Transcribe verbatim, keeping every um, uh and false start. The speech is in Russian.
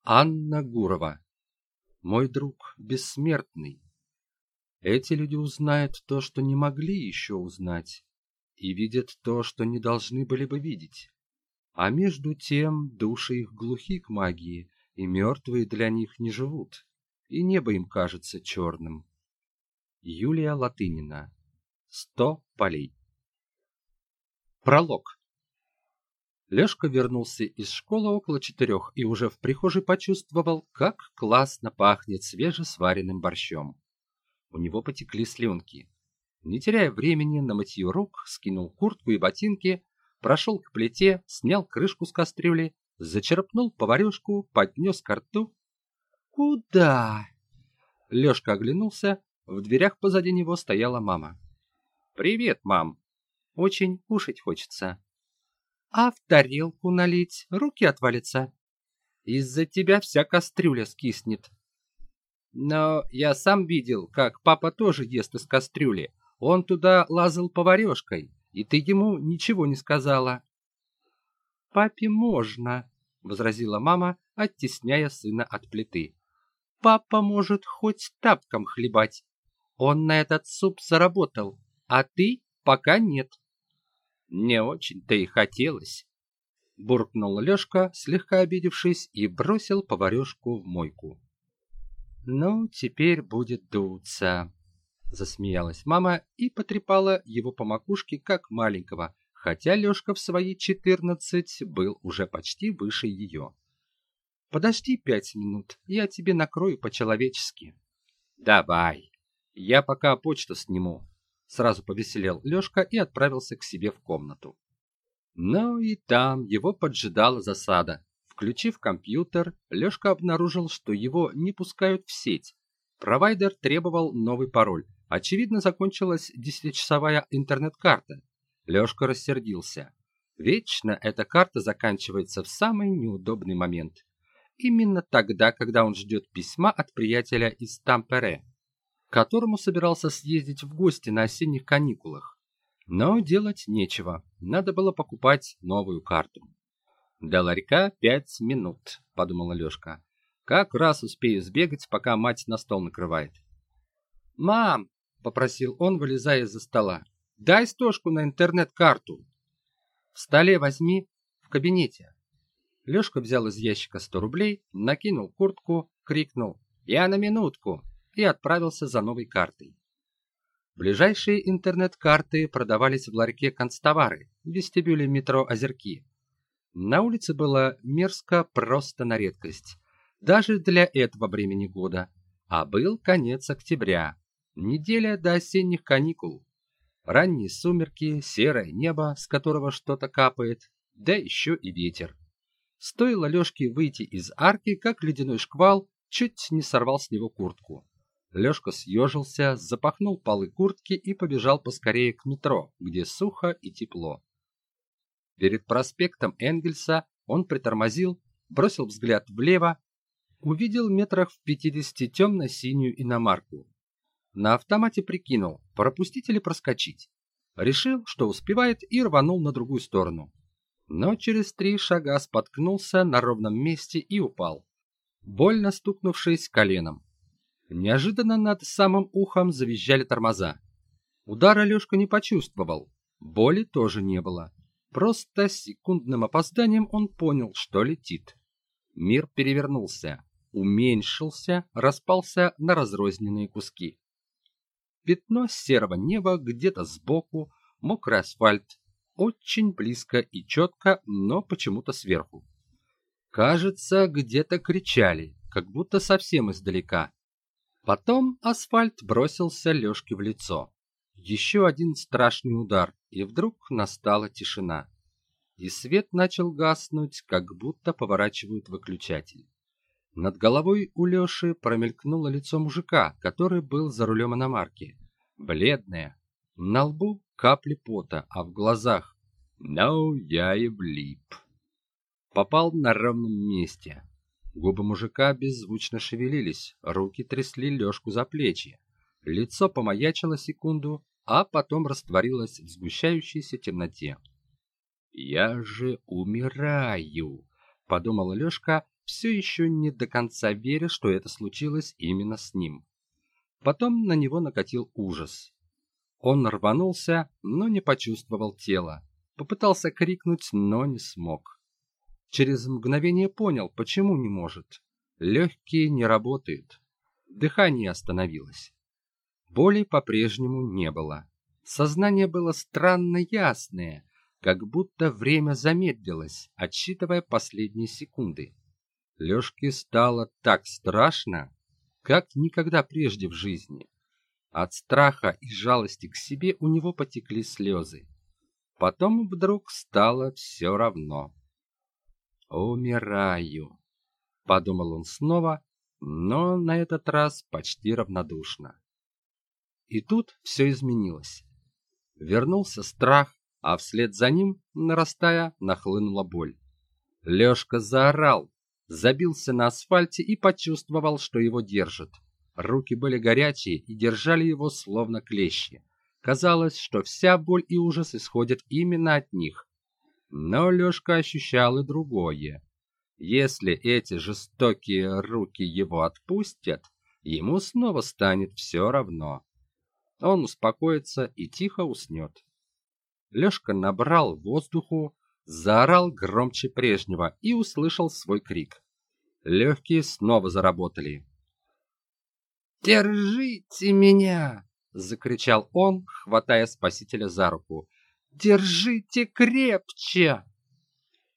Анна Гурова. Мой друг бессмертный. Эти люди узнают то, что не могли еще узнать, и видят то, что не должны были бы видеть. А между тем души их глухи к магии, и мертвые для них не живут, и небо им кажется черным. Юлия Латынина. Сто полей. Пролог. Лёшка вернулся из школы около четырех и уже в прихожей почувствовал, как классно пахнет свежесваренным борщом. У него потекли слюнки. Не теряя времени на мытье рук, скинул куртку и ботинки, прошел к плите, снял крышку с кастрюли, зачерпнул поварёшку, поднес ко рту. «Куда?» Лёшка оглянулся, в дверях позади него стояла мама. «Привет, мам. Очень кушать хочется». «А в тарелку налить, руки отвалятся. Из-за тебя вся кастрюля скиснет». «Но я сам видел, как папа тоже ест из кастрюли. Он туда лазал поварёшкой, и ты ему ничего не сказала». «Папе можно», — возразила мама, оттесняя сына от плиты. «Папа может хоть тапком хлебать. Он на этот суп заработал, а ты пока нет». «Не очень-то и хотелось», — буркнул Лёшка, слегка обидевшись, и бросил поварёшку в мойку. «Ну, теперь будет дуться», — засмеялась мама и потрепала его по макушке, как маленького, хотя Лёшка в свои четырнадцать был уже почти выше её. «Подожди пять минут, я тебе накрою по-человечески». «Давай, я пока почту сниму», — сразу повеселел Лёшка и отправился к себе в комнату. Но и там его поджидала засада. Включив компьютер, Лёшка обнаружил, что его не пускают в сеть. Провайдер требовал новый пароль. Очевидно, закончилась десятичасовая интернет-карта. Лёшка рассердился. Вечно эта карта заканчивается в самый неудобный момент. Именно тогда, когда он ждет письма от приятеля из Тампере, к которому собирался съездить в гости на осенних каникулах. Но делать нечего, надо было покупать новую карту. «До ларька пять минут», — подумала Лёшка. «Как раз успею сбегать, пока мать на стол накрывает». «Мам», — попросил он, вылезая из-за стола, — «дай стошку на интернет-карту». «В столе возьми, в кабинете». Лёшка взял из ящика сто рублей, накинул куртку, крикнул «Я на минутку» и отправился за новой картой. Ближайшие интернет-карты продавались в ларьке «Констовары» в вестибюле метро «Озерки». На улице было мерзко просто на редкость, даже для этого времени года, а был конец октября, неделя до осенних каникул. Ранние сумерки, серое небо, с которого что-то капает, да еще и ветер. Стоило Лёшке выйти из арки, как ледяной шквал чуть не сорвал с него куртку. Лёшка съежился, запахнул полы куртки и побежал поскорее к метро, где сухо и тепло. Перед проспектом Энгельса он притормозил, бросил взгляд влево, увидел метрах в пятидесяти темно-синюю иномарку. На автомате прикинул, пропустить или проскочить. Решил, что успевает, и рванул на другую сторону. Но через три шага споткнулся на ровном месте и упал, больно стукнувшись коленом. Неожиданно над самым ухом завизжали тормоза. Удара Лёшка не почувствовал, боли тоже не было. Просто с секундным опозданием он понял, что летит. Мир перевернулся, уменьшился, распался на разрозненные куски. Пятно серого неба где-то сбоку, мокрый асфальт, очень близко и четко, но почему-то сверху. Кажется, где-то кричали, как будто совсем издалека. Потом асфальт бросился Лёшке в лицо. Еще один страшный удар, и вдруг настала тишина. И свет начал гаснуть, как будто поворачивают выключатель. Над головой у Лёши промелькнуло лицо мужика, который был за рулем иномарки. Бледное. На лбу капли пота, а в глазах «Ну, я и влип». Попал на ровном месте. Губы мужика беззвучно шевелились, руки трясли Лёшку за плечи. Лицо помаячило секунду, а потом растворилось в сгущающейся темноте. «Я же умираю», — подумал Лёшка, все еще не до конца веря, что это случилось именно с ним. Потом на него накатил ужас. Он рванулся, но не почувствовал тела. Попытался крикнуть, но не смог. Через мгновение понял, почему не может. Легкие не работают. Дыхание остановилось. Боли по-прежнему не было. Сознание было странно ясное, как будто время замедлилось, отсчитывая последние секунды. Лёшке стало так страшно, как никогда прежде в жизни. От страха и жалости к себе у него потекли слезы. Потом вдруг стало все равно. «Умираю», — подумал он снова, но на этот раз почти равнодушно. И тут все изменилось. Вернулся страх, а вслед за ним, нарастая, нахлынула боль. Лёшка заорал, забился на асфальте и почувствовал, что его держат. Руки были горячие и держали его словно клещи. Казалось, что вся боль и ужас исходят именно от них. Но Лёшка ощущал и другое. Если эти жестокие руки его отпустят, ему снова станет все равно. Он успокоится и тихо уснет. Лёшка набрал воздуху, заорал громче прежнего и услышал свой крик. Легкие снова заработали. «Держите меня!» — закричал он, хватая спасителя за руку. «Держите крепче!»